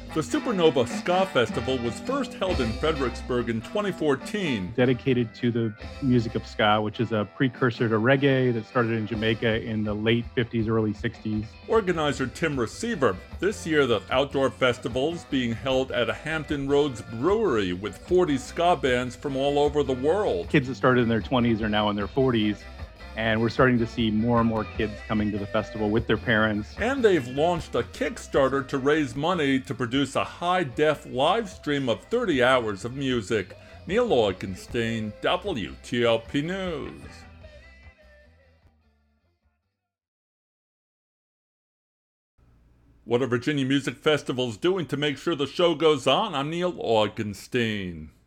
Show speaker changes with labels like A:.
A: The Supernova Ska Festival was first held in Fredericksburg in 2014.
B: Dedicated to the music of ska, which is a precursor to reggae that started in Jamaica in the late 50s, early 60s.
A: Organizer Tim Receiver. This year, the outdoor festival is being held at a Hampton Roads brewery with 40 ska bands from all over the world.
B: Kids that started in their 20s are now in their 40s. And we're starting to see more and more kids coming to the festival with their parents.
A: And they've launched a Kickstarter to raise money to produce a high-def live stream of 30 hours of music. Neil Augenstein, WTOP News. What are Virginia Music Festivals doing to make sure the show goes on? I'm Neil Augenstein.